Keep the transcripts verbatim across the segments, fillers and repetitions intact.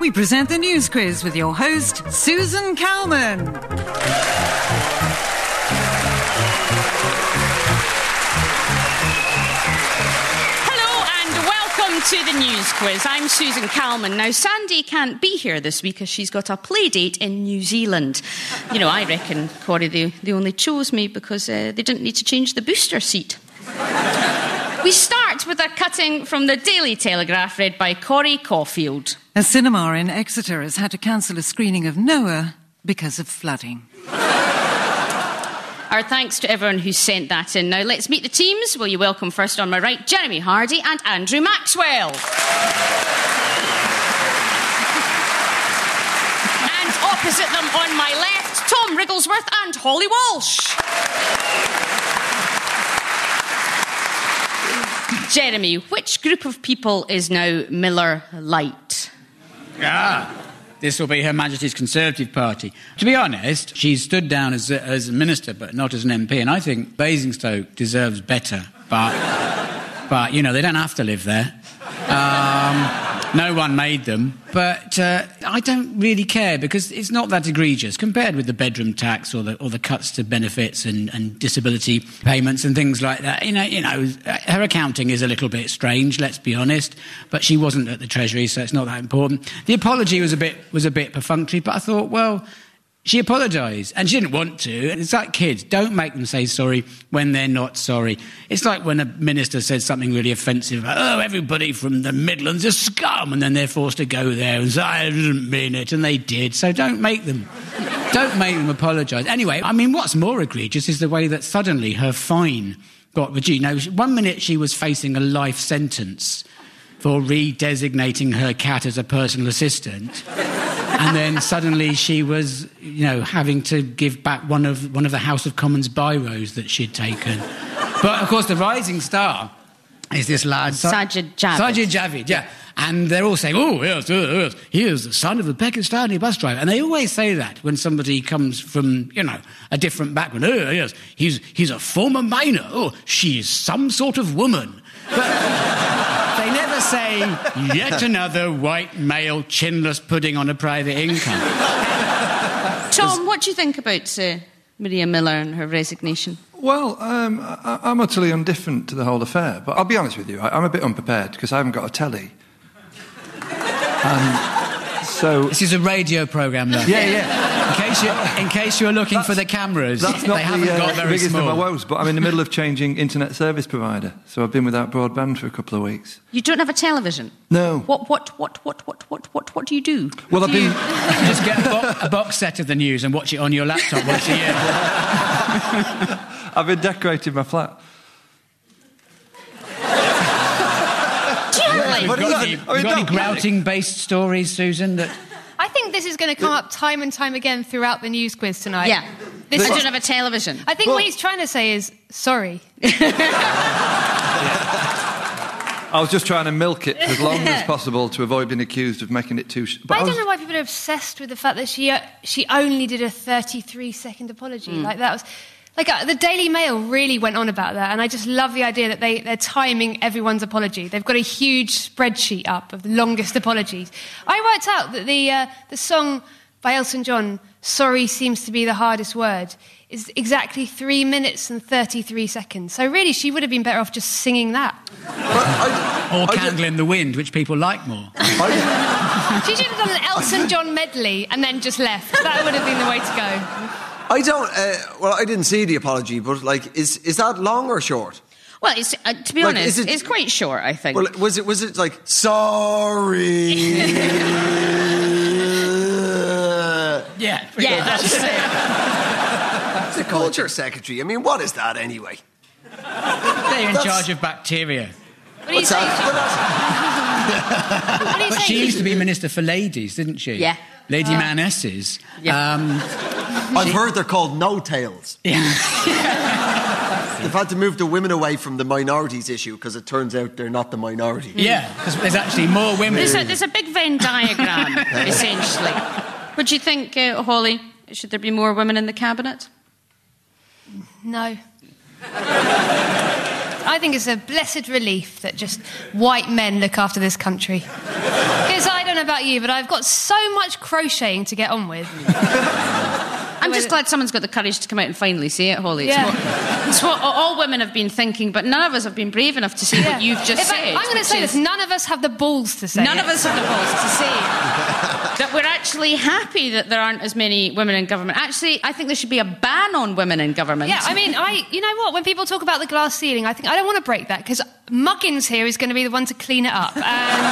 we present the news quiz with your host, Susan Calman. To the news quiz. I'm Susan Calman. Now, Sandy can't be here this week as she's got a play date in New Zealand. You know, I reckon, Corey, they, they only chose me because uh, they didn't need to change the booster seat. We start with a cutting from the Daily Telegraph read by Corey Caulfield. A cinema in Exeter has had to cancel a screening of Noah because of flooding. Our thanks to everyone who sent that in. Now, let's meet the teams. Will you welcome first on my right, Jeremy Hardy and Andrew Maxwell. And opposite them on my left, Tom Wrigglesworth and Holly Walsh. Jeremy, which group of people is now Miller Lite? Ah, this will be Her Majesty's Conservative Party. To be honest, she's stood down as a, as a minister, but not as an M P, and I think Basingstoke deserves better. But, but you know, they don't have to live there. Um, no one made them. But uh, I don't really care, because it's not that egregious compared with the bedroom tax or the or the cuts to benefits and, and disability payments and things like that. You know, you know, her accounting is a little bit strange, let's be honest. But she wasn't at the Treasury, so it's not that important. The apology was a bit was a bit perfunctory, but I thought, well, she apologised, and she didn't want to. It's like kids. Don't make them say sorry when they're not sorry. It's like when a minister says something really offensive, about, oh, everybody from the Midlands is scum, and then they're forced to go there and say, I didn't mean it, and they did. So don't make them, don't make them apologise. Anyway, I mean, what's more egregious is the way that suddenly her fine got reduced. Now, one minute she was facing a life sentence for redesignating her cat as a personal assistant. And then suddenly she was, you know, having to give back one of one of the House of Commons biros that she'd taken. But, of course, the rising star is this lad... Sajid Javid. Sajid Javid, yeah. And they're all saying, oh, yes, yes, he is the son of a Pakistani bus driver. And they always say that when somebody comes from, you know, a different background. Oh, yes, he's, he's a former miner. Oh, she is some sort of woman. But... they never say, yet another white male chinless pudding on a private income. Tom, what do you think about uh, Maria Miller and her resignation? Well, um, I, I'm utterly indifferent to the whole affair, but I'll be honest with you, I, I'm a bit unprepared because I haven't got a telly. Um, so... This is a radio programme, though. Yeah, yeah. In case, you, in case you're looking that's, for the cameras, that's not they haven't the, uh, got very biggest small. of my woes, but I'm in the middle of changing internet service provider, so I've been without broadband for a couple of weeks. You don't have a television? No. What, what, what, what, what, what, what, what do you do? Well, what I've do been... You... Just get a, bo- a box set of the news and watch it on your laptop once a year. I've been decorating my flat. Do you really? Have you got any, I mean, got any grouting-based stories, Susan, that... I think this is going to come up time and time again throughout the news quiz tonight. Yeah. This I is, don't have a television. I think well, what he's trying to say is, sorry. I was just trying to milk it as long as possible to avoid being accused of making it too... Sh- but I, I don't was... know why people are obsessed with the fact that she uh, she only did a thirty-three second apology. Mm. Like, that was... Like, uh, the Daily Mail really went on about that, and I just love the idea that they, they're timing everyone's apology. They've got a huge spreadsheet up of the longest apologies. I worked out that the uh, the song by Elton John, Sorry Seems to Be the Hardest Word, is exactly three minutes and thirty-three seconds. So really, she would have been better off just singing that. I, or I, Candle I, in the Wind, which people like more. I, she should have done an Elton John medley and then just left. That would have been the way to go. I don't... Uh, well, I didn't see the apology, but, like, is is that long or short? Well, it's, uh, to be like, honest, it, it's quite short, I think. Well, was it, was it like, sorry... yeah. Yeah, that's it. It's a culture secretary. I mean, what is that, anyway? They're in that's... charge of bacteria. What What's that? What do you but say? She used to be Minister for Ladies, didn't she? Yeah. Lady uh, Manesses. Yeah. Um, I've she... heard they're called no-tails. Yeah. They've had to move the women away from the minorities issue because it turns out they're not the minority. Yeah, because there's actually more women. There's a, there's a big Venn diagram, essentially. What do you think, uh, Holly? Should there be more women in the cabinet? No. I think it's a blessed relief that just white men look after this country. Because I don't know about you, but I've got so much crocheting to get on with. I'm just glad someone's got the courage to come out and finally say it, Holly. It's, Yeah. what, it's what all women have been thinking, but none of us have been brave enough to say Yeah. what you've just In fact, said. I'm going to which say is- this. None of us have the balls to say None it. of us have the balls to say that we're actually happy that there aren't as many women in government. Actually, I think there should be a ban on women in government. Yeah, I mean, I. You know what? When people talk about the glass ceiling, I think I don't want to break that because Muggins here is going to be the one to clean it up.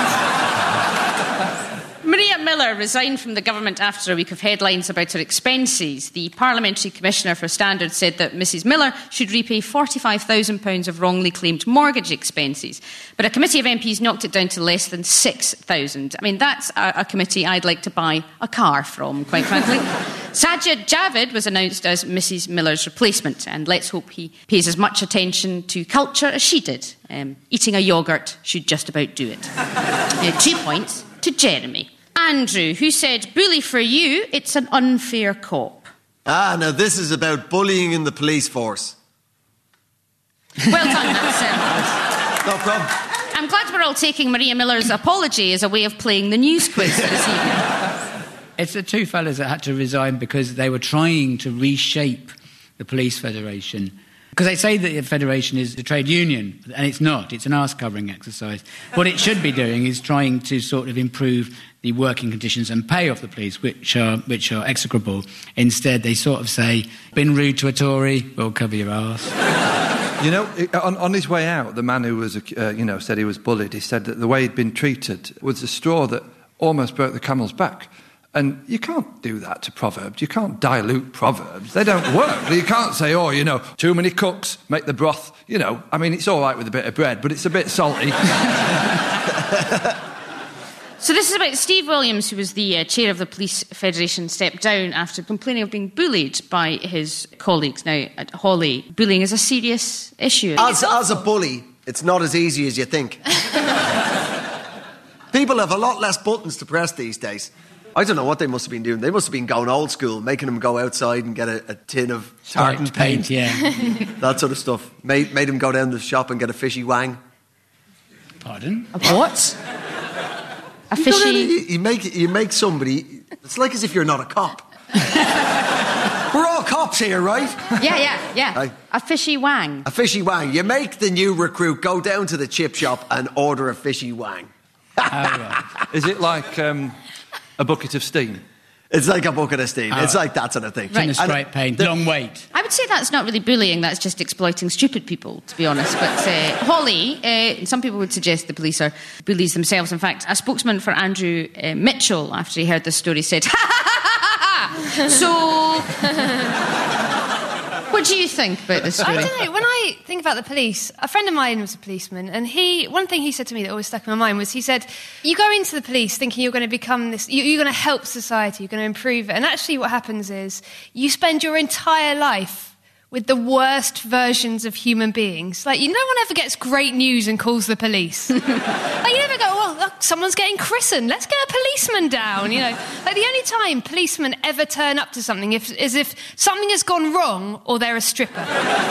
And Maria Miller resigned from the government after a week of headlines about her expenses. The Parliamentary Commissioner for Standards said that Missus Miller should repay forty-five thousand pounds of wrongly claimed mortgage expenses. But a committee of M Ps knocked it down to less than six thousand. I mean, that's a, a committee I'd like to buy a car from, quite frankly. Sajid Javid was announced as Missus Miller's replacement, and let's hope he pays as much attention to culture as she did. Um, eating a yoghurt should just about do it. uh, two points to Jeremy. Andrew, who said, bully for you, it's an unfair cop. Ah, now this is about bullying in the police force. Well done, that's No problem. um, I'm glad we're all taking Maria Miller's apology as a way of playing the news quiz this evening. It's the two fellas that had to resign because they were trying to reshape the police federation. Because they say that the federation is a trade union, and it's not. It's an arse-covering exercise. What it should be doing is trying to sort of improve the working conditions and pay of the police, which are which are execrable. Instead, they sort of say, been rude to a Tory, we'll cover your arse. You know, on, on his way out, the man who was, uh, you know, said he was bullied, he said that the way he'd been treated was the straw that almost broke the camel's back. And you can't do that to Proverbs. You can't dilute Proverbs. They don't work. You can't say, oh, you know, too many cooks make the broth. You know, I mean, it's all right with a bit of bread, but it's a bit salty. So this is about Steve Williams, who was the uh, chair of the Police Federation, stepped down after complaining of being bullied by his colleagues. Now, at Holly, bullying is a serious issue. As, as a bully, it's not as easy as you think. People have a lot less buttons to press these days. I don't know what they must have been doing. They must have been going old school, making them go outside and get a, a tin of tartan paint. paint, yeah. That sort of stuff. Made, made them go down to the shop and get a fishy wang. Pardon? A what? A You, don't fishy... know, you, you, make, you make somebody... It's like as if you're not a cop. We're all cops here, right? Yeah, yeah, yeah. Aye. A fishy wang. A fishy wang. You make the new recruit go down to the chip shop and order a fishy wang. Oh, right. Is it like um, a bucket of steam? It's like a bucket of steam. Oh. It's like that sort of thing. Tin of And spray paint, the- long wait. I would say that's not really bullying, that's just exploiting stupid people, to be honest. But uh, Holly, uh, some people would suggest the police are bullies themselves. In fact, a spokesman for Andrew uh, Mitchell, after he heard this story, said, ha ha ha ha ha! So... What do you think about this story? I don't know. When I think about the police, a friend of mine was a policeman, and he one thing he said to me that always stuck in my mind was he said, "You go into the police thinking you're going to become this, you, you're going to help society, you're going to improve it, and actually, what happens is you spend your entire life with the worst versions of human beings. Like, you, no one ever gets great news and calls the police. Like, you never go, well, look, someone's getting christened. Let's get a policeman down. You know, like the only time policemen ever turn up to something if, is if something has gone wrong or they're a stripper.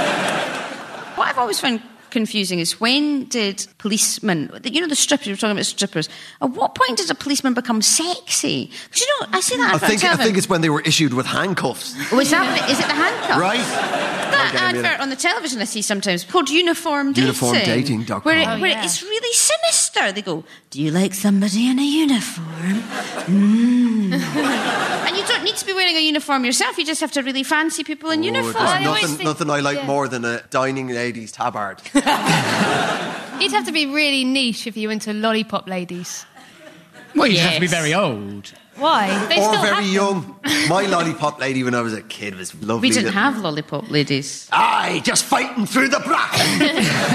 What I've always found confusing is when did policemen, you know the strippers, we were talking about strippers, at what point did a policeman become sexy? Because, you know, I see that I advert think, I on think it's when they were issued with handcuffs. Oh, is, that, is it the handcuff? Right? That Okay, I mean advert it. on the television I see sometimes called Uniform Dating. uniform dating dot com. Where, it, Oh, where yeah. it's really sinister. They go, do you like somebody in a uniform? Mm. And you don't need to be wearing a uniform yourself. You just have to really fancy people in Oh, uniform. there's I always nothing, think- nothing I like yeah. more than a dining lady's tabard. You'd have to be really niche if you were into lollipop ladies. Well, you have to be Yes. very old. Why? They or still very have them. young. My lollipop lady when I was a kid was lovely. We didn't have lollipop ladies. Aye, just fighting through the bracken.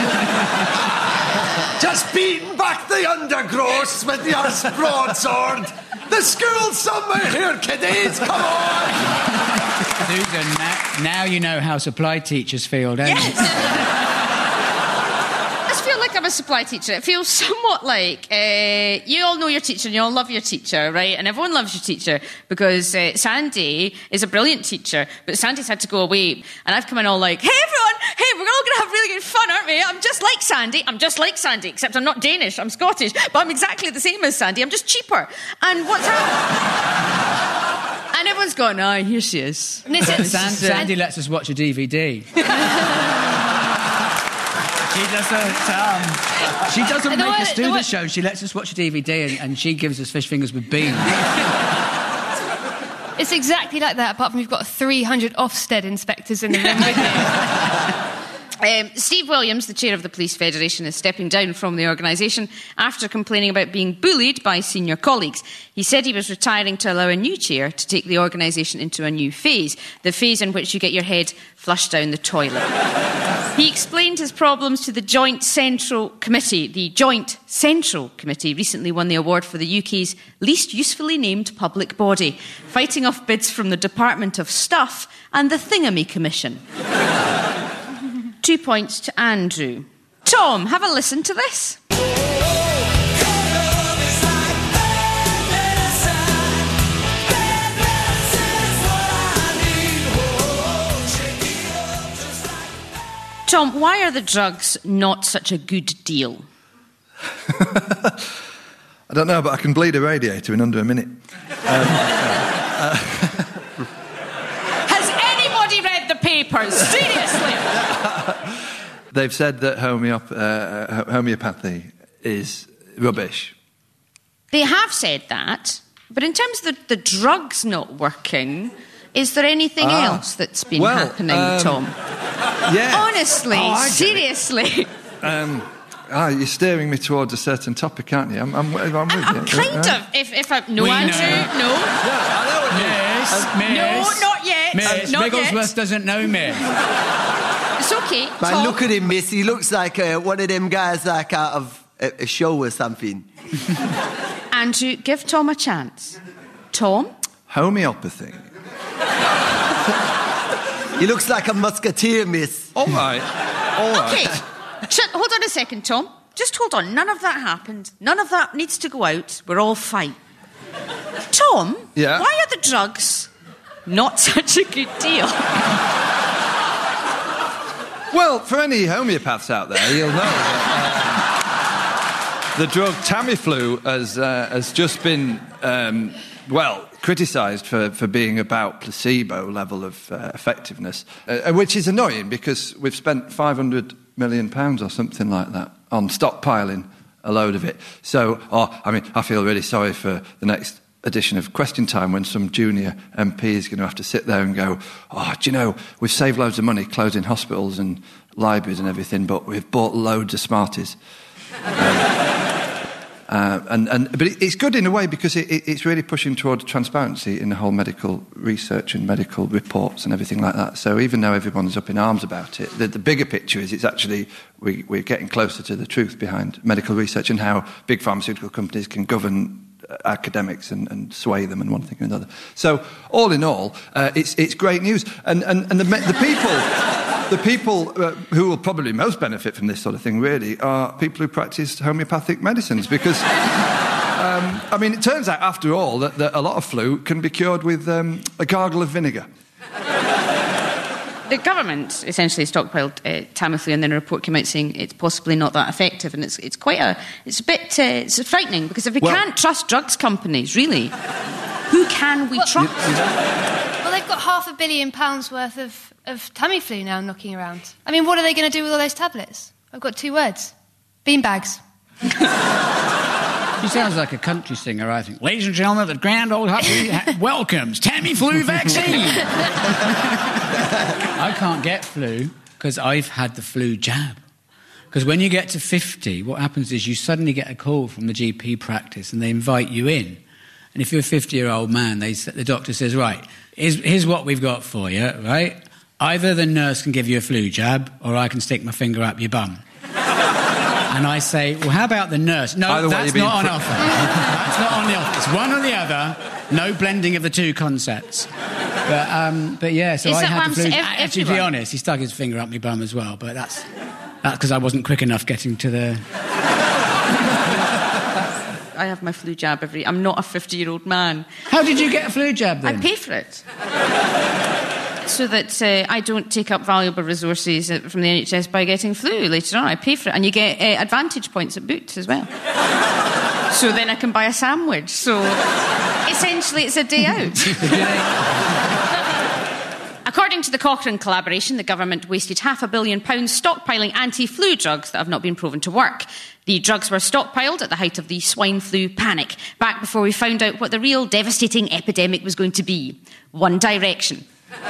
Just beating back the undergrowths with your broadsword. The school's somewhere here, kiddies. Come on. Susan, now, now you know how supply teachers feel, don't you? I just feel like a I'm a supply teacher, it feels somewhat like uh, you all know your teacher and you all love your teacher, right? And everyone loves your teacher because uh, Sandy is a brilliant teacher, but Sandy's had to go away. And I've come in all like, hey, everyone, hey, we're all going to have really good fun, aren't we? I'm just like Sandy. I'm just like Sandy, except I'm not Danish, I'm Scottish, but I'm exactly the same as Sandy. I'm just cheaper. And what's happening? And everyone's gone, oh, here she is. San- Sandy lets us watch a D V D. She doesn't, um, she doesn't make us do the show. She lets us watch a D V D and, and she gives us fish fingers with beans. It's exactly like that, apart from you've got three hundred Ofsted inspectors in the room with you. Um, Steve Williams, the chair of the Police Federation, is stepping down from the organisation after complaining about being bullied by senior colleagues. He said he was retiring to allow a new chair to take the organisation into a new phase, the phase in which you get your head flushed down the toilet. He explained his problems to the Joint Central Committee. The Joint Central Committee recently won the award for the U K's least usefully named public body, fighting off bids from the Department of Stuff and the Thingamy Commission. Two points to Andrew. Tom, have a listen to this. Tom, why are the drugs not such a good deal? I don't know, but I can bleed a radiator in under a minute. Um, uh, Has anybody read the papers? Seriously? They've said that homeop- uh, homeopathy is rubbish. They have said that, but in terms of the, the drugs not working, is there anything ah, else that's been well, happening, um, Tom? Yeah. Honestly, oh, seriously. Um, ah, you're steering me towards a certain topic, aren't you? I'm, I'm, I'm with uh, you. Kind uh, of. If, if I, no, We Andrew, know. no. Yeah, I know what you Miss, uh, miss. No, not yet. Miss, not Bigglesworth yet. doesn't know me. It's okay. Man, Tom. look at him, miss. He looks like uh, one of them guys like out of a, a show or something. Andrew, give Tom a chance. Tom? Homeopathy. He looks like a musketeer, miss. All right. All right. Okay. Shut, hold on a second, Tom. Just hold on. None of that happened. None of that needs to go out. We're all fine. Tom? Yeah? Why are the drugs not such a good deal? Well, for any homeopaths out there, you'll know that uh, the drug Tamiflu has, uh, has just been, um, well, criticised for, for being about placebo level of uh, effectiveness, uh, which is annoying because we've spent five hundred million pounds or something like that on stockpiling a load of it. So, oh, I mean, I feel really sorry for the next edition of Question Time when some junior M P is going to have to sit there and go, oh, do you know, we've saved loads of money closing hospitals and libraries and everything, but we've bought loads of Smarties. um, uh, and, and, but it, it's good in a way because it, it, it's really pushing towards transparency in the whole medical research and medical reports and everything like that. So even though everyone's up in arms about it, the, the bigger picture is it's actually, we, we're getting closer to the truth behind medical research and how big pharmaceutical companies can govern academics and, and sway them and one thing and another. So all in all, uh, it's it's great news. And and, and the, the people the people uh, who will probably most benefit from this sort of thing really are people who practice homeopathic medicines because um, I mean it turns out after all that, that a lot of flu can be cured with um, a gargle of vinegar. The government essentially stockpiled uh, Tamiflu, and then a report came out saying it's possibly not that effective, and it's it's quite a it's a bit uh, it's frightening because if we well, can't trust drugs companies, really, who can we well, trust? You, you know? Well, they've got half a billion pounds worth of of Tamiflu now knocking around. I mean, what are they going to do with all those tablets? I've got two words: beanbags. She sounds like a country singer, I think. Ladies and gentlemen, the grand old Hutley ha- welcomes Tamiflu vaccine. I can't get flu because I've had the flu jab. Because when you get to fifty, what happens is you suddenly get a call from the G P practice and they invite you in. And if you're a fifty-year-old man, they, the doctor says, right, here's, here's what we've got for you, right? Either the nurse can give you a flu jab or I can stick my finger up your bum. And I say, well, how about the nurse? No, Either that's not on pr- offer. That's not on the offer. It's one or the other. No blending of the two concepts. But, um, but yeah, so Is I that had the flu. ev- Actually, to be everyone? honest, he stuck his finger up my bum as well. But that's That's because I wasn't quick enough getting to the... I have my flu jab every... I'm not a fifty-year-old man. How did you get a flu jab, then? I pay for it. So that uh, I don't take up valuable resources from the N H S by getting flu later on. I pay for it. And you get uh, advantage points at Boots as well. So then I can buy a sandwich. So essentially it's a day out. According to the Cochrane collaboration, the government wasted half a billion pounds stockpiling anti-flu drugs that have not been proven to work. The drugs were stockpiled at the height of the swine flu panic, back before we found out what the real devastating epidemic was going to be. One Direction.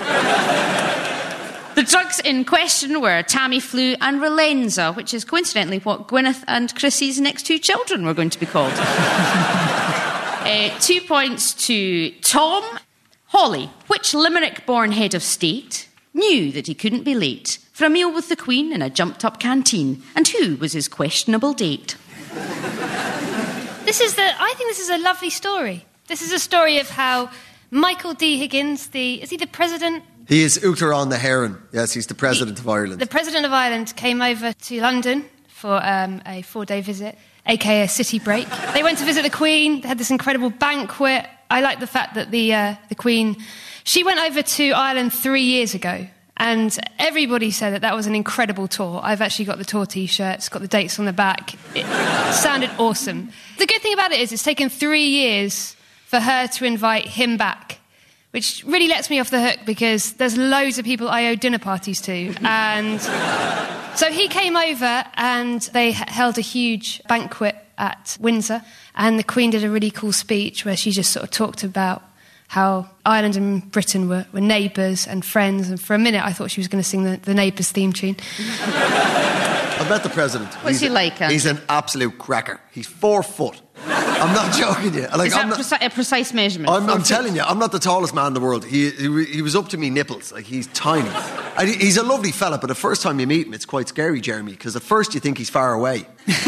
The drugs in question were Tamiflu and Relenza, which is coincidentally what Gwyneth and Chrissy's next two children were going to be called. uh, two points to Tom. Holly, which Limerick-born head of state knew that he couldn't be late for a meal with the Queen in a jumped-up canteen, and who was his questionable date? This is the. I think this is a lovely story. This is a story of how Michael D. Higgins, the is he the president? He is Uachtaráin na hÉireann. Yes, he's the president he, of Ireland. The president of Ireland came over to London for um, a four-day visit, aka a city break. They went to visit the Queen. They had this incredible banquet. I like the fact that the uh, the Queen, she went over to Ireland three years ago, and everybody said that that was an incredible tour. I've actually got the tour T-shirts, got the dates on the back. It sounded awesome. The good thing about it is it's taken three years for her to invite him back, which really lets me off the hook because there's loads of people I owe dinner parties to. And so he came over and they h- held a huge banquet at Windsor, and the Queen did a really cool speech where she just sort of talked about how Ireland and Britain were, were neighbours and friends, and for a minute I thought she was going to sing the, the Neighbours theme tune. I met the president. What's he's he a, like, Andrew? He's an absolute cracker. He's four foot. I'm not joking you. Like, Is that I'm not, preci- a precise measurement? I'm, I'm telling you, I'm not the tallest man in the world. He, he, he was up to me nipples. Like, he's tiny. And he, he's a lovely fella, but the first time you meet him, it's quite scary, Jeremy, because at first you think he's far away.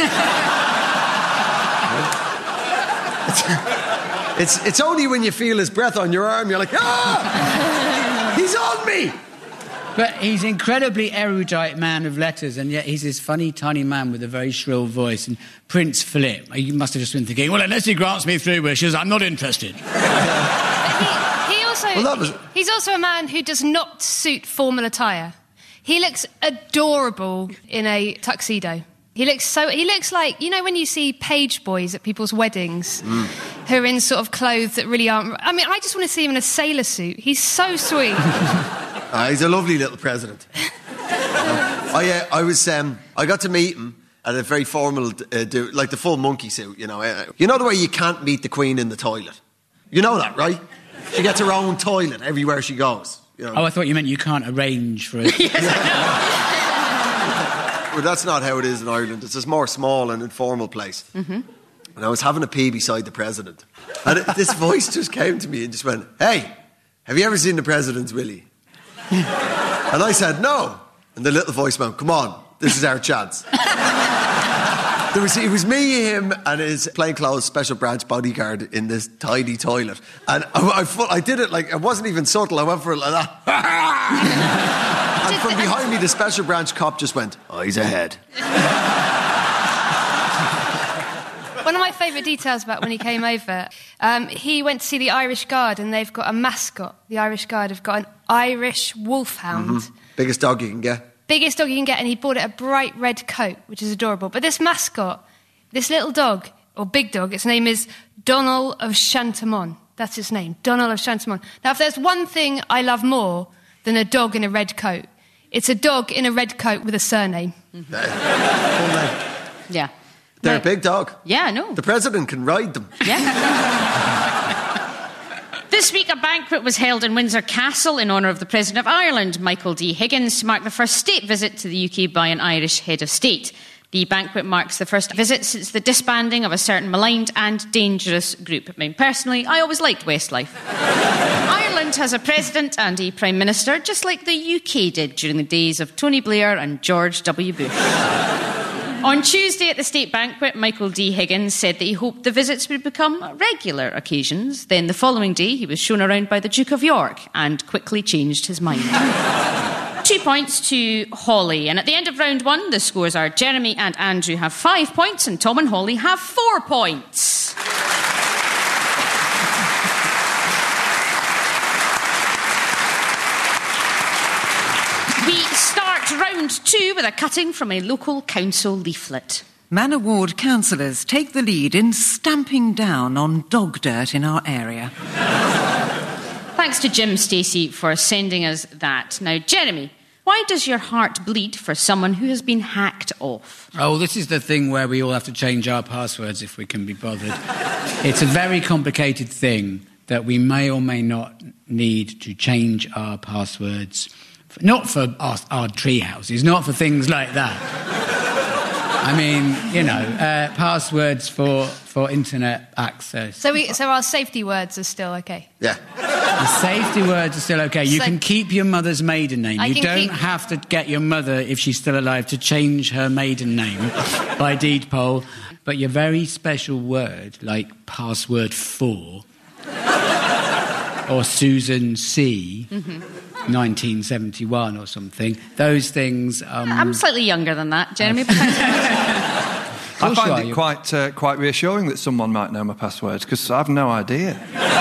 it's, it's, it's only when you feel his breath on your arm, you're like, ah! He's on me! But he's an incredibly erudite man of letters, and yet he's this funny, tiny man with a very shrill voice. And Prince Philip, you must have just been thinking, well, unless he grants me three wishes, I'm not interested. he, he also, well, that was... he's also a man who does not suit formal attire. He looks adorable in a tuxedo. He looks so. He looks like, you know, when you see page boys at people's weddings, mm. who are in sort of clothes that really aren't. I mean, I just want to see him in a sailor suit. He's so sweet. Uh, he's a lovely little president. uh, I, uh, I was, um, I got to meet him at a very formal, uh, do, like the full monkey suit, you know. Uh, you know the way you can't meet the Queen in the toilet? You know that, right? She gets her own toilet everywhere she goes. You know? Oh, I thought you meant you can't arrange for it. Yes, I know. Well, that's not how it is in Ireland. It's a more small and informal place. Mm-hmm. And I was having a pee beside the president. And it, this voice just came to me and just went, hey, have you ever seen the President's Willie? And I said, no. And the little voice went, come on, this is our chance. There was, it was me, him, and his plainclothes special branch bodyguard in this tiny toilet. And I, I, I did it like, it wasn't even subtle. I went for it like that. And from behind me, the special branch cop just went, eyes ahead. One of my favourite details about when he came over, um, he went to see the Irish Guard, and they've got a mascot. The Irish Guard have got an Irish wolfhound. Mm-hmm. Biggest dog you can get. Biggest dog you can get, and he bought it a bright red coat, which is adorable. But this mascot, this little dog, or big dog, its name is Donald of Chantamon. That's its name, Donald of Chantamon. Now, if there's one thing I love more than a dog in a red coat, it's a dog in a red coat with a surname. Mm-hmm. Full name. Yeah. They're no. a big dog. Yeah, I know. The president can ride them. Yeah. This week, a banquet was held in Windsor Castle in honour of the President of Ireland, Michael D. Higgins, to mark the first state visit to the U K by an Irish head of state. The banquet marks the first visit since the disbanding of a certain maligned and dangerous group. I mean, personally, I always liked Westlife. Ireland has a president and a prime minister, just like the U K did during the days of Tony Blair and George W. Bush. On Tuesday at the state banquet, Michael D. Higgins said that he hoped the visits would become regular occasions. Then the following day, he was shown around by the Duke of York and quickly changed his mind. To two points to Holly. And at the end of round one, the scores are Jeremy and Andrew have five points and Tom and Holly have four points. We start round two with a cutting from a local council leaflet. Manor Ward councillors take the lead in stamping down on dog dirt in our area. Thanks to Jim Stacey for sending us that. Now, Jeremy, why does your heart bleed for someone who has been hacked off? Oh, this is the thing where we all have to change our passwords if we can be bothered. It's a very complicated thing that we may or may not need to change our passwords. Not for our, our tree houses, not for things like that. I mean, you know, uh, passwords for, for internet access. So we, so our safety words are still okay? Yeah. The safety words are still okay. You So- can keep your mother's maiden name. I You can don't keep- have to get your mother, if she's still alive, to change her maiden name by deed poll. But your very special word, like password four, or Susan C, mm-hmm. nineteen seventy-one or something, those things... Um, I'm slightly younger than that, Jeremy. But thanks very much. I you find are, it you- quite uh, quite reassuring that someone might know my passwords, because I have no idea.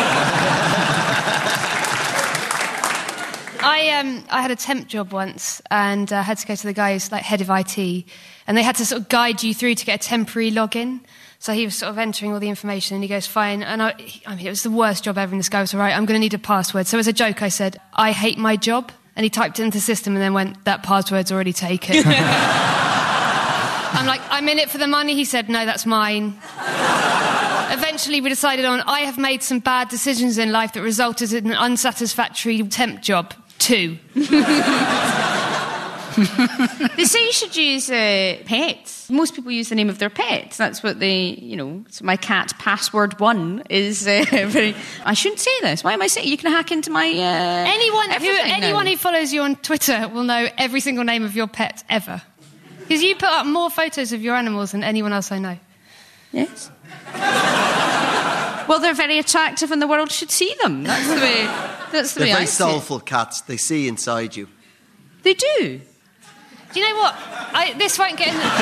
I um I had a temp job once and I uh, had to go to the guy who's like head of I T, and they had to sort of guide you through to get a temporary login. So he was sort of entering all the information and he goes, fine. And I, I mean, it was the worst job ever. And this guy was, all right, I'm going to need a password. So as a joke, I said, I hate my job. And he typed it into the system and then went, that password's already taken. I'm like, I'm in it for the money. He said, no, that's mine. Eventually we decided on, I have made some bad decisions in life that resulted in an unsatisfactory temp job. Two. They say you should use uh, pets. Most people use the name of their pets. That's what they, you know, so my cat, password one, is uh, very... I shouldn't say this. Why am I saying you can hack into my... Uh, Anyone who everything now. anyone who follows you on Twitter will know every single name of your pet ever. Because you put up more photos of your animals than anyone else I know. Yes. Well, they're very attractive and the world should see them. That's the way, that's the They're way very I see it. soulful cats. They see inside you. They do. Do you know what? I, this won't get in the...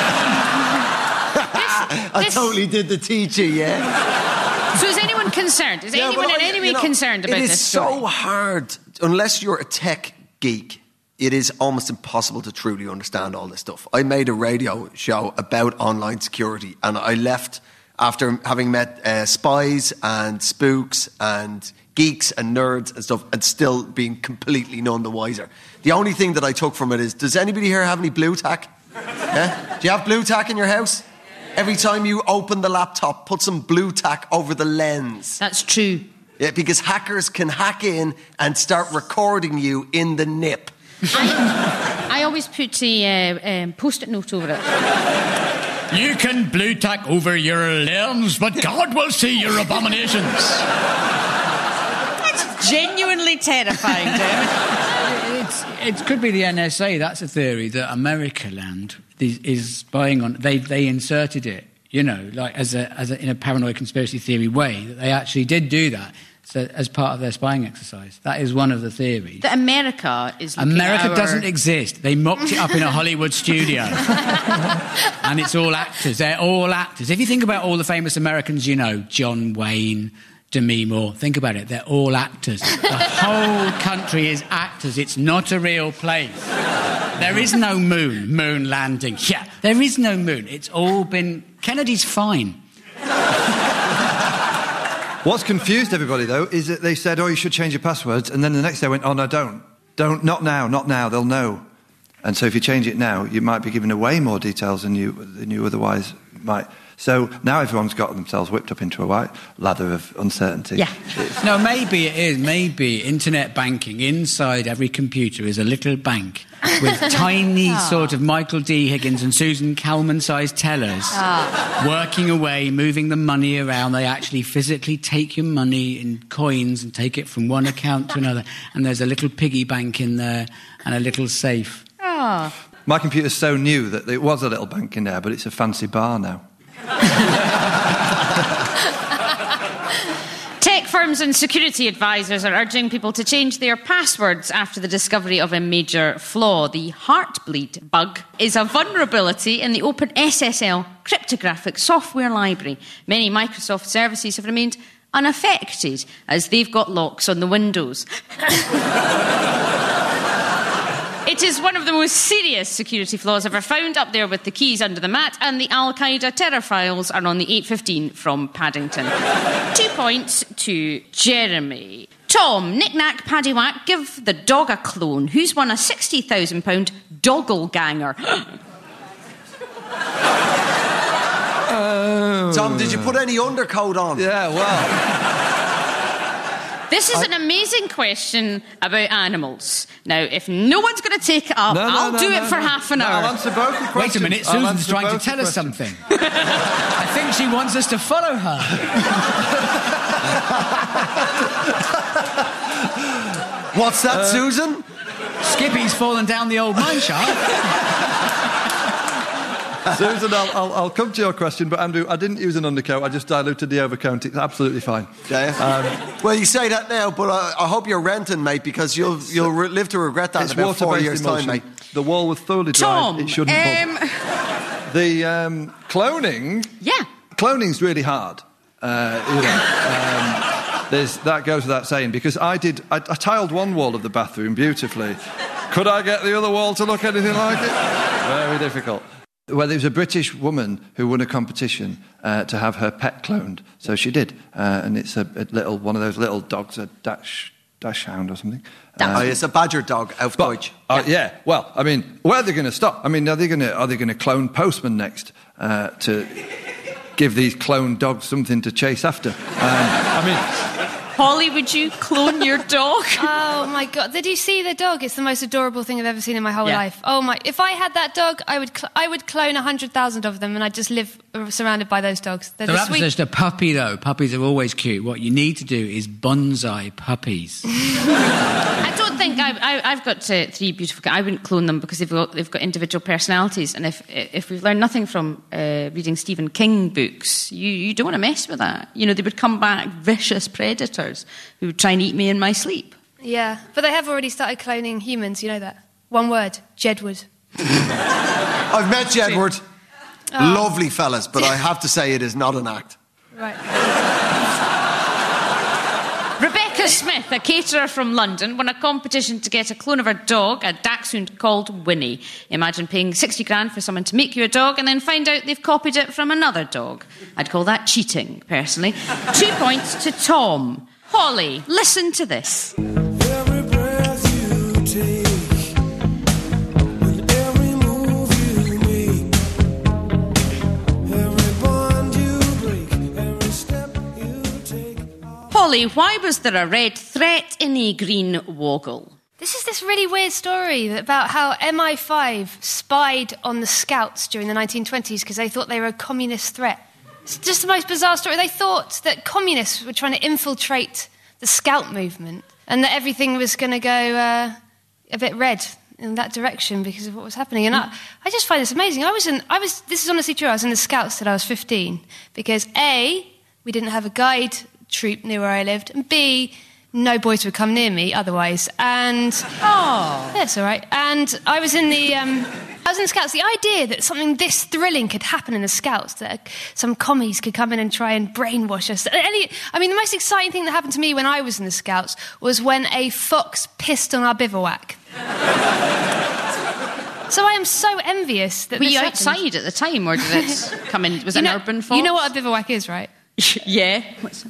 this, I this- totally did the teaching, yeah. So is anyone concerned? Is Yeah, anyone but in I- any way you know, concerned about it is this so story? hard. Unless you're a tech geek, it is almost impossible to truly understand all this stuff. I made a radio show about online security, and I left after having met uh, spies and spooks and geeks and nerds and stuff, and still being completely none the wiser. The only thing that I took from it is, does anybody here have any blue tack? Yeah? Do you have blue tack in your house? Every time you open the laptop, put some blue tack over the lens. That's true. Yeah, because hackers can hack in and start recording you in the nip. I, I always put a uh, um, post-it note over it. You can blue tack over your lens, but God will see your abominations. That's genuinely terrifying, Jeremy. It's, it could be the N S A. That's a theory that America Land is, is spying on. They they inserted it, you know, like as a as a, in a paranoid conspiracy theory way, that they actually did do that. So as part of their spying exercise. That is one of the theories. That America is looking America at our... doesn't exist. They mocked it up in a Hollywood studio. And it's all actors. They're all actors. If you think about all the famous Americans you know, John Wayne, Demi Moore, think about it. They're all actors. The whole country is actors. It's not a real place. There is no moon, moon landing. Yeah, there is no moon. It's all been... Kennedy's fine. What's confused everybody, though, is that they said, oh, you should change your passwords, and then the next day went, oh, no, don't. Don't, not now, not now, they'll know. And so if you change it now, you might be giving away more details than you, than you otherwise might. So now everyone's got themselves whipped up into a white lather of uncertainty. Yeah. No, maybe it is. Maybe internet banking inside every computer is a little bank with tiny sort of Michael D. Higgins and Susan Calman-sized tellers Ah. working away, moving the money around. They actually physically take your money in coins and take it from one account to another. And there's a little piggy bank in there and a little safe. Oh. My computer's so new that it was a little bank in there, but it's a fancy bar now. Tech firm firms and security advisors are urging people to change their passwords after the discovery of a major flaw. The Heartbleed bug is a vulnerability in the Open S S L cryptographic software library. Many Microsoft services have remained unaffected as they've got locks on the windows. It is one of the most serious security flaws ever found, up there with the keys under the mat, and the Al-Qaeda terror files are on the eight fifteen from Paddington. Two points to Jeremy. Tom, knick-knack, paddywhack, give the dog a clone. Who's won a sixty thousand pounds doggle ganger? uh, Tom, did you put any undercoat on? Yeah, well... This is an amazing question about animals. Now, if no one's going to take it up, no, no, I'll no, do no, it for no. half an no, hour. I'll answer both the questions. Wait a minute, I'll Susan's answer trying to both tell the us questions. something. I think she wants us to follow her. What's that, uh, Susan? Skippy's fallen down the old mine shaft. Susan, I'll, I'll, I'll come to your question, but Andrew, I didn't use an undercoat. I just diluted the overcoat. It's absolutely fine. Yeah. Um, well, you say that now, but I, I hope you're renting, mate, because you'll you'll re- live to regret that in about four years' emulsion. time, mate. The wall was thoroughly dry. Tom, it shouldn't um... bug. The um, cloning... Yeah. Cloning's really hard. Uh, you know, um, there's, that goes without saying, because I did... I, I tiled one wall of the bathroom beautifully. Could I get the other wall to look anything like it? Very difficult. Well, there was a British woman who won a competition uh, to have her pet cloned. So she did. Uh, and it's a, a little one of those little dogs, a dash, dash hound or something. Uh, oh, it's a badger dog, auf but, Deutsch. Uh, yeah. yeah, well, I mean, where are they going to stop? I mean, are they going to are they going to clone Postman next uh, to give these cloned dogs something to chase after? Um, I mean... Holly, would you clone your dog? Oh, my God. Did you see the dog? It's the most adorable thing I've ever seen in my whole yeah. life. Oh, my... If I had that dog, I would cl- I would clone one hundred thousand of them and I'd just live surrounded by those dogs. They're so the that's sweet... just a puppy, though. Puppies are always cute. What you need to do is bonsai puppies. I don't think... I, I, I've got uh, three beautiful... I wouldn't clone them because they've got, they've got individual personalities. And if if we've learned nothing from uh, reading Stephen King books, you, you don't want to mess with that. You know, they would come back vicious predators who would try and eat me in my sleep. Yeah, but they have already started cloning humans, you know that? One word, Jedward. I've met Jedward. Oh. Lovely fellas, but I have to say it is not an act. Right. Rebecca Smith, a caterer from London, won a competition to get a clone of her dog, a dachshund called Winnie. Imagine paying sixty grand for someone to make you a dog and then find out they've copied it from another dog. I'd call that cheating, personally. Two points to Tom. Holly, listen to this. Every breath you take, and every move you make, every bond you break, every step you take. Holly, why was there a red threat in a green woggle? This is this really weird story about how M I five spied on the Scouts during the nineteen twenties because they thought they were a communist threat. It's just the most bizarre story. They thought that communists were trying to infiltrate the Scout movement and that everything was going to go uh, a bit red in that direction because of what was happening. And I, I just find this amazing. I was in, I was, this is honestly true, I was in the Scouts till I was fifteen because A, we didn't have a guide troop near where I lived, and B, no boys would come near me otherwise. And oh, that's all right. And I was in the um, I was in the Scouts. The idea that something this thrilling could happen in the Scouts, that some commies could come in and try and brainwash us. Any, I mean, the most exciting thing that happened to me when I was in the Scouts was when a fox pissed on our bivouac. So I am so envious that were this you happened. outside at the time, or did it come in? Was You it know, an urban fox? You know what a bivouac is, right? Yeah. What's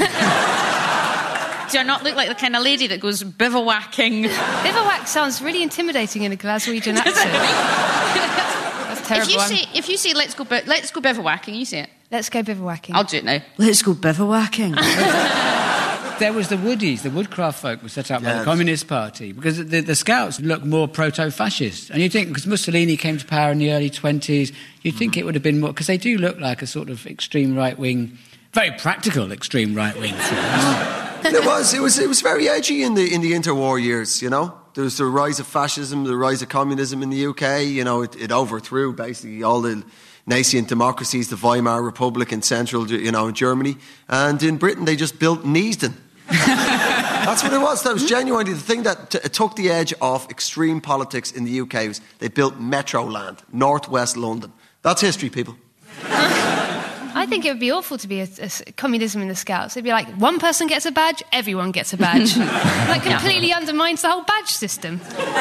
Do I not look like the kind of lady that goes bivouacking? Bivouac sounds really intimidating in a Glaswegian accent. That's terrible. If you I'm- say, if you say, let's go, bi- let's go bivouacking, you say it. Let's go bivouacking. I'll do it now. Let's go bivouacking. There was the Woodies, the Woodcraft folk were set up by Yes. the Communist Party because the, the Scouts look more proto-fascist. And you think, because Mussolini came to power in the early twenties, you'd think it would have been more, because they do look like a sort of extreme right-wing, very practical extreme right-wing. It was, it was, it was very edgy in the in the interwar years. You know, there was the rise of fascism, the rise of communism in the U K. You know, it, it overthrew basically all the nascent democracies, the Weimar Republic in central, you know, Germany, and in Britain they just built Neasden. That's what it was. That was genuinely the thing that t- took the edge off extreme politics in the U K. Was they built Metroland, northwest London. That's history, people. I think it would be awful to be a, a communism in the Scouts. It'd be like, one person gets a badge, everyone gets a badge. That completely yeah. undermines the whole badge system.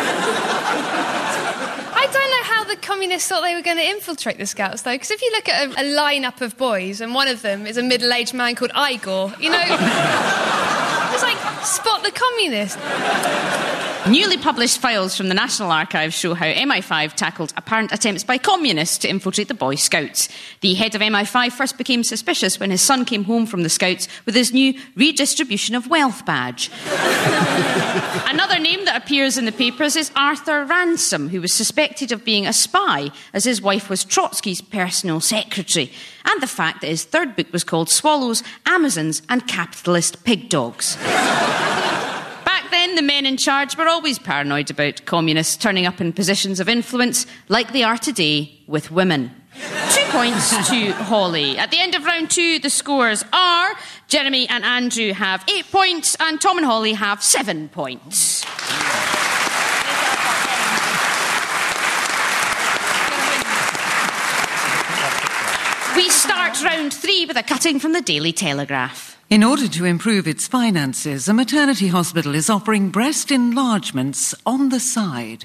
I don't know how the communists thought they were going to infiltrate the Scouts, though, because if you look at a, a lineup of boys and one of them is a middle-aged man called Igor, you know, it's like, spot the communist. Newly published files from the National Archives show how M I five tackled apparent attempts by communists to infiltrate the Boy Scouts. The head of M I five first became suspicious when his son came home from the Scouts with his new redistribution of wealth badge. Another name that appears in the papers is Arthur Ransom, who was suspected of being a spy, as his wife was Trotsky's personal secretary, and the fact that his third book was called Swallows, Amazons and Capitalist Pig Dogs. Then the men in charge were always paranoid about communists turning up in positions of influence like they are today with women. Two points to Holly. At the end of round two, the scores are Jeremy and Andrew have eight points and Tom and Holly have seven points. We start round three with a cutting from the Daily Telegraph. In order to improve its finances, a maternity hospital is offering breast enlargements on the side.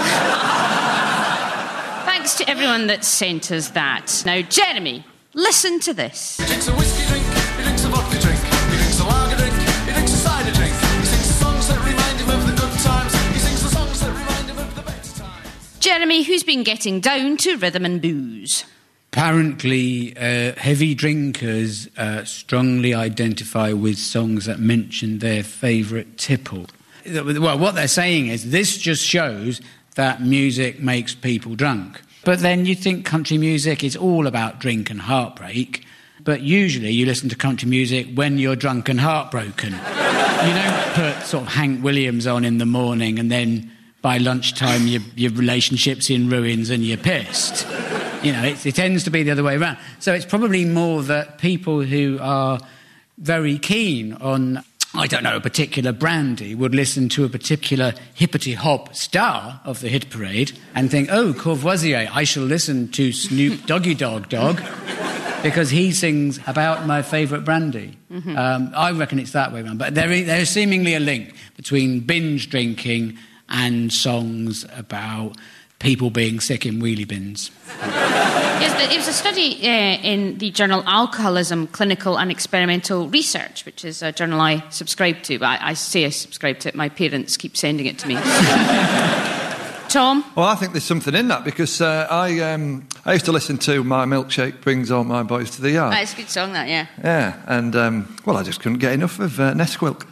Thanks to everyone that sent us that. Now, Jeremy, listen to this. He drinks a whiskey drink, he drinks a vodka drink, he drinks a lager drink, he drinks a cider drink. He sings the songs that remind him of the good times, he sings the songs that remind him of the best times. Jeremy, who's been getting down to rhythm and booze? Apparently, uh, heavy drinkers uh, strongly identify with songs that mention their favourite tipple. Well, what they're saying is this just shows that music makes people drunk. But then you think country music is all about drink and heartbreak, but usually you listen to country music when you're drunk and heartbroken. You don't put sort of Hank Williams on in the morning and then by lunchtime your, your relationship's in ruins and you're pissed. You know, it, it tends to be the other way around. So it's probably more that people who are very keen on, I don't know, a particular brandy would listen to a particular hippity-hop star of the hit parade and think, oh, Courvoisier, I shall listen to Snoop Doggy Dog Dog because he sings about my favourite brandy. Mm-hmm. Um, I reckon it's that way around. But there is, there is seemingly a link between binge drinking and songs about people being sick in wheelie bins. Yes, it was a study uh, in the journal Alcoholism, Clinical and Experimental Research, which is a journal I subscribe to. I, I say I subscribe to it. My parents keep sending it to me. Tom? Well, I think there's something in that because uh, I um, I used to listen to My Milkshake Brings All My Boys to the Yard. That's a good song, that, yeah. Yeah, and, um, well, I just couldn't get enough of uh, Nesquik.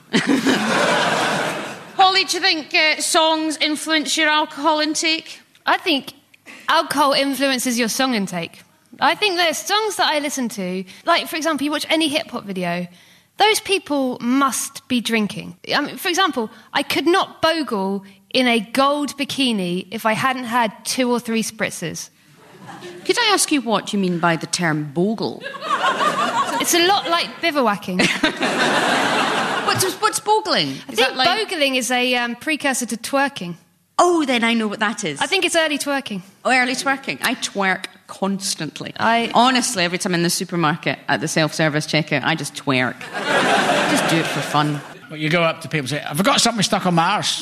Holly, do you think uh, songs influence your alcohol intake? I think alcohol influences your song intake. I think there's songs that I listen to, like, for example, you watch any hip-hop video, those people must be drinking. I mean, for example, I could not bogle in a gold bikini if I hadn't had two or three spritzers. Could I ask you what you mean by the term bogle? It's a lot like bivouacking. what's, what's bogling? I Is think that like... bogling is a um, precursor to twerking. Oh, then I know what that is. I think it's early twerking. Oh, early twerking. I twerk constantly. I... Honestly, every time in the supermarket at the self-service checkout, I just twerk. Just do it for fun. Well, you go up to people and say, I've got something stuck on my arse.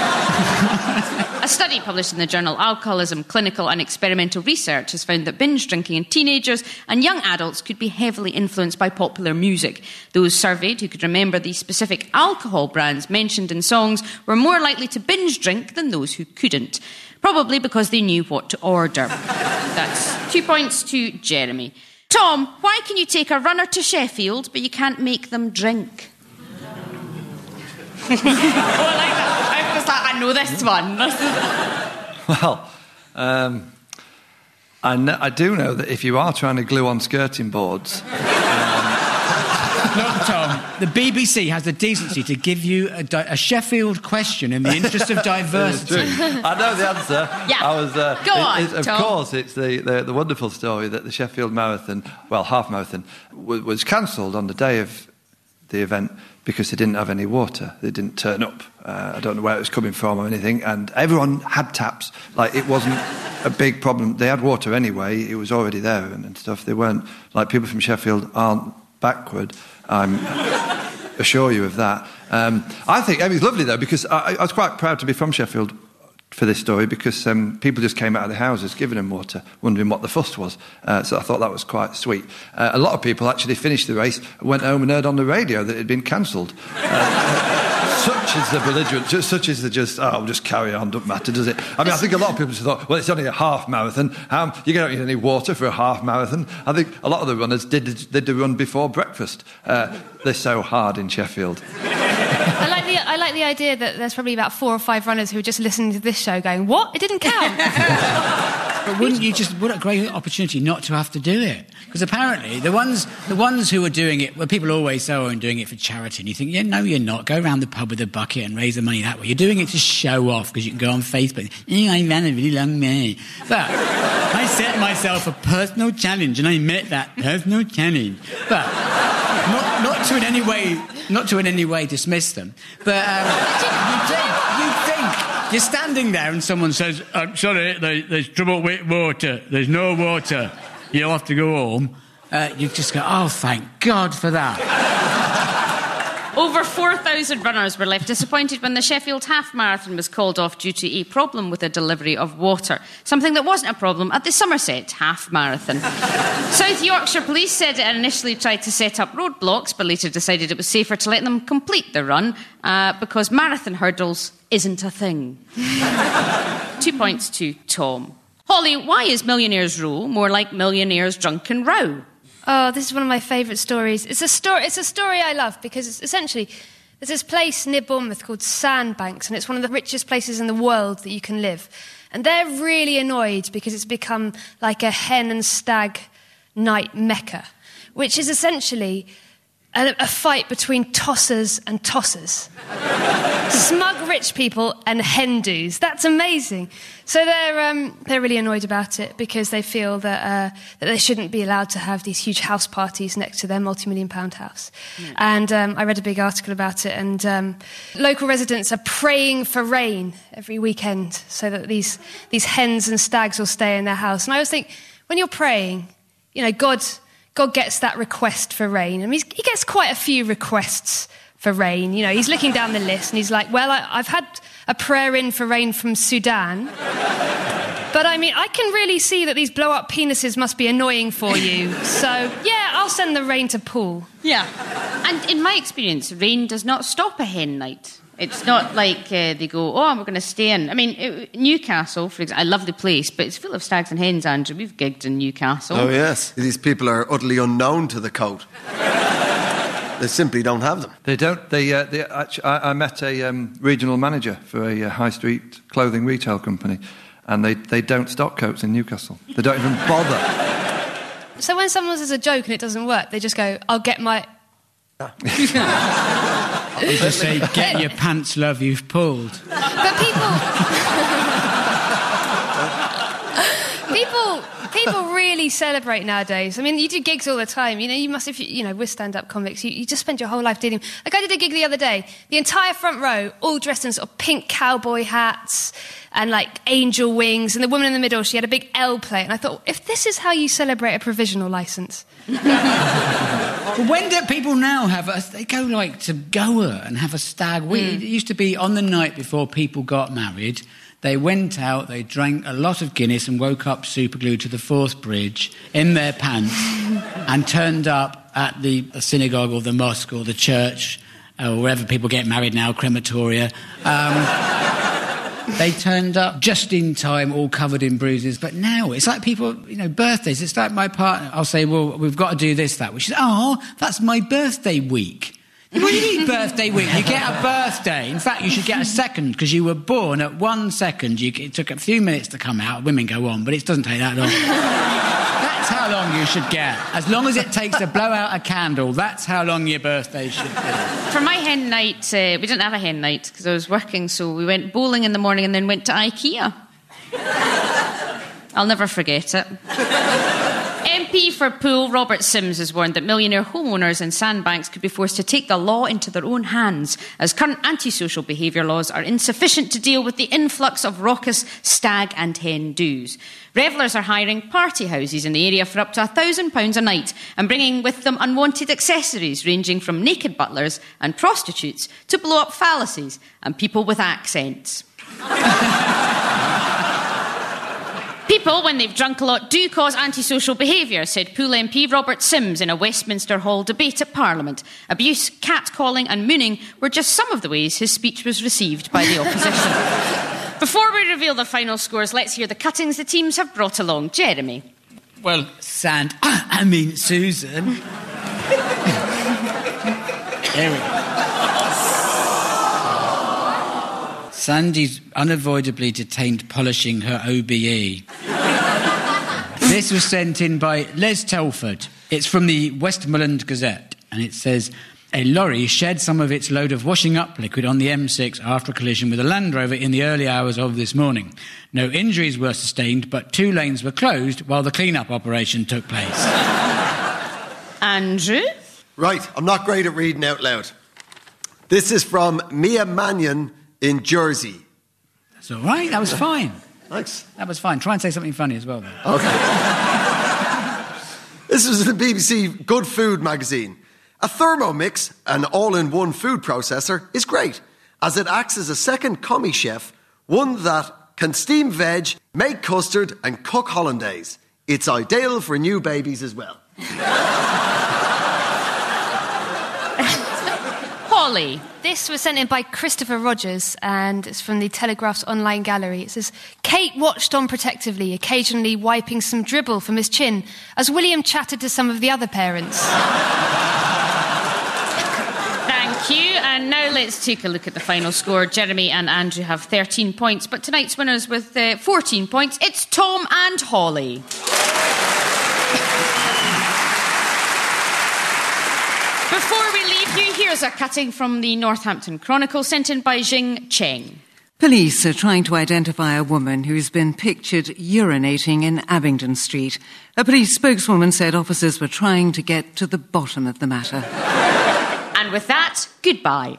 A study published in the journal Alcoholism, Clinical and Experimental Research has found that binge drinking in teenagers and young adults could be heavily influenced by popular music. Those surveyed who could remember the specific alcohol brands mentioned in songs were more likely to binge drink than those who couldn't, probably because they knew what to order. That's two points to Jeremy. Tom, why can you take a runner to Sheffield but you can't make them drink? oh, I like that. I was like, I know this one. Well, um, I, kn- I do know that if you are trying to glue on skirting boards... Um... Look, Tom, the B B C has the decency to give you a, di- a Sheffield question in the interest of diversity. I know the answer. Yeah. I was, uh, Go on, it, it, Of Tom. course, it's the, the, the wonderful story that the Sheffield Marathon, well, half marathon, w- was cancelled on the day of the event because they didn't have any water. They didn't turn up. Uh, I don't know where it was coming from or anything. And everyone had taps. Like, it wasn't a big problem. They had water anyway. It was already there and, and stuff. They weren't, like, people from Sheffield aren't backward. I'm assure you of that. Um, I think it was lovely, though, because I, I was quite proud to be from Sheffield for this story, because um, people just came out of their houses giving them water, wondering what the fuss was. Uh, so I thought that was quite sweet. Uh, a lot of people actually finished the race, went home and heard on the radio that it had been cancelled. Uh, such is the belligerent, just, such is the just, oh, I'll just carry on, don't matter, does it? I mean, I think a lot of people just thought, well, it's only a half marathon. Um, you don't need any water for a half marathon. I think a lot of the runners did, did the run before breakfast. Uh, they're so hard in Sheffield. I like the I like the idea that there's probably about four or five runners who are just listening to this show going, what? It didn't count. But wouldn't you just, what a great opportunity not to have to do it? Because apparently the ones the ones who are doing it, well, people always say, oh, I'm doing it for charity. And you think, yeah, no, you're not. Go around the pub with a bucket and raise the money that way. You're doing it to show off because you can go on Facebook. Yeah, I ran a really long way. But I set myself a personal challenge and I met that personal challenge. But not, not to in any way, not to in any way dismiss them. But um, you think, you think, you're standing there and someone says, I'm sorry, there, there's trouble with water. There's no water. You'll have to go home. Uh, you just go, oh, thank God for that. Over four thousand runners were left disappointed when the Sheffield Half Marathon was called off due to a problem with the delivery of water, something that wasn't a problem at the Somerset Half Marathon. South Yorkshire Police said it had initially tried to set up roadblocks, but later decided it was safer to let them complete the run uh, because marathon hurdles isn't a thing. Two points to Tom. Holly, why is Millionaires Row more like Millionaires Drunken Row? Oh, this is one of my favourite stories. It's a story. It's a story I love because it's essentially there's this place near Bournemouth called Sandbanks, and it's one of the richest places in the world that you can live. And they're really annoyed because it's become like a hen and stag night mecca, which is essentially a, a fight between tossers and tossers. Smug rich people and hen-dos. That's amazing. So they're um, they're really annoyed about it because they feel that uh, that they shouldn't be allowed to have these huge house parties next to their multi-million pound house. Mm. And um, I read a big article about it, and um, local residents are praying for rain every weekend so that these these hens and stags will stay in their house. And I always think, when you're praying, you know, God God gets that request for rain. I mean, he gets quite a few requests for rain. You know, he's looking down the list and he's like, well, I, I've had a prayer in for rain from Sudan. But I mean, I can really see that these blow-up penises must be annoying for you. So, yeah, I'll send the rain to Paul. Yeah. And in my experience, rain does not stop a hen night. It's not like uh, they go, oh, we're going to stay in. I mean, it, Newcastle, for example, I love the place, but it's full of stags and hens, Andrew. We've gigged in Newcastle. Oh, yes. These people are utterly unknown to the coat. They simply don't have them. They don't. They. Uh, they actually, I, I met a um, regional manager for a uh, high street clothing retail company, and they, they don't stock coats in Newcastle. They don't even bother. So when someone says a joke and it doesn't work, they just go, I'll get my... You just say, get your pants, love, you've pulled. But people... people... People really celebrate nowadays. I mean, you do gigs all the time. You know, you must, if you, you know, we're stand-up comics, you, you just spend your whole life dealing... Like, I did a gig the other day. The entire front row, all dressed in sort of pink cowboy hats and, like, angel wings. And the woman in the middle, she had a big L plate. And I thought, if this is how you celebrate a provisional licence... When do people now have a... They go, like, to Goa and have a stag week. Mm. It used to be on the night before people got married... They went out, they drank a lot of Guinness and woke up superglued to the Forth Bridge in their pants and turned up at the synagogue or the mosque or the church or wherever people get married now, crematoria. Um, they turned up just in time, all covered in bruises. But now it's like people, you know, birthdays. It's like my partner, I'll say, well, we've got to do this, that. Which is, oh, that's my birthday week. What do you mean birthday week? You get a birthday. In fact, you should get a second because you were born at one second. You, it took a few minutes to come out. Women go on, but it doesn't take that long. That's how long you should get. As long as it takes to blow out a candle, that's how long your birthday should be. For my hen night, uh, we didn't have a hen night because I was working, so we went bowling in the morning and then went to IKEA. I'll never forget it. Um, P for Poole, Robert Sims, has warned that millionaire homeowners and sandbanks could be forced to take the law into their own hands, as current antisocial behaviour laws are insufficient to deal with the influx of raucous stag and hen doos. Revellers are hiring party houses in the area for up to one thousand pounds a night and bringing with them unwanted accessories ranging from naked butlers and prostitutes to blow-up fallacies and people with accents. People, when they've drunk a lot, do cause antisocial behaviour, said Poole M P Robert Sims in a Westminster Hall debate at Parliament. Abuse, catcalling and mooning were just some of the ways his speech was received by the opposition. Before we reveal the final scores, let's hear the cuttings the teams have brought along. Jeremy. Well, Sand... I mean, Susan. There we go. Sandy's unavoidably detained polishing her O B E. This was sent in by Les Telford. It's from the Westmoreland Gazette, and it says, a lorry shed some of its load of washing-up liquid on the M six after a collision with a Land Rover in the early hours of this morning. No injuries were sustained, but two lanes were closed while the clean-up operation took place. Andrew? Right, I'm not great at reading out loud. This is from Mia Mannion in Jersey. That's all right, that was fine. Thanks. That was fine. Try and say something funny as well, then. Okay. This was the B B C Good Food magazine. A Thermomix, an all-in-one food processor, is great, as it acts as a second commie chef, one that can steam veg, make custard and cook hollandaise. It's ideal for new babies as well. Holly. This was sent in by Christopher Rogers, and it's from the Telegraph's online gallery. It says, Kate watched on protectively, occasionally wiping some dribble from his chin, as William chatted to some of the other parents. Thank you. And now let's take a look at the final score. Jeremy and Andrew have thirteen points, but tonight's winners with uh, fourteen points, it's Tom and Holly. Before we leave you, here's a cutting from the Northampton Chronicle sent in by Jing Cheng. Police are trying to identify a woman who's been pictured urinating in Abingdon Street. A police spokeswoman said officers were trying to get to the bottom of the matter. And with that, goodbye.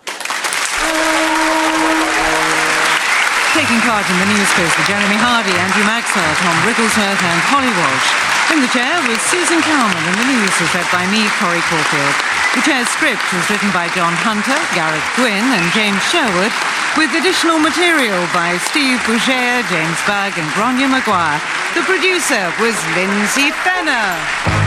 Taking part in the news quiz were Jeremy Hardy, Andrew Maxwell, Tom Wrigglesworth and Holly Walsh. In the chair was Susan Calman, and the news was read by me, Corrie Caulfield. The chair's script was written by John Hunter, Gareth Gwynn and James Sherwood, with additional material by Steve Boucher, James Bagg and Bronya Maguire. The producer was Lindsay Fenner.